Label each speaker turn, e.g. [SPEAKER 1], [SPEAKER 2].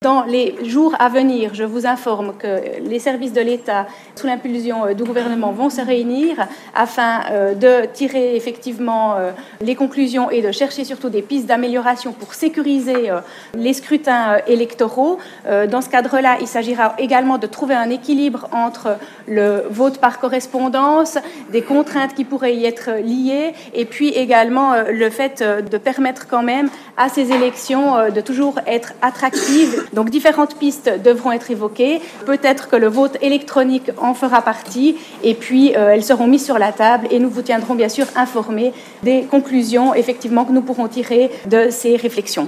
[SPEAKER 1] Dans les jours à venir, je vous informe que les services de l'État, sous l'impulsion du gouvernement, vont se réunir afin de tirer effectivement les conclusions et de chercher surtout des pistes d'amélioration pour sécuriser les scrutins électoraux. Dans ce cadre-là, il s'agira également de trouver un équilibre entre le vote par correspondance, des contraintes qui pourraient y être liées, et puis également le fait de permettre quand même à ces élections de toujours être attractives. Donc différentes pistes devront être évoquées. Peut-être que le vote électronique en fera partie. Et puis elles seront mises sur la table et nous vous tiendrons bien sûr informés des conclusions effectivement que nous pourrons tirer de ces réflexions.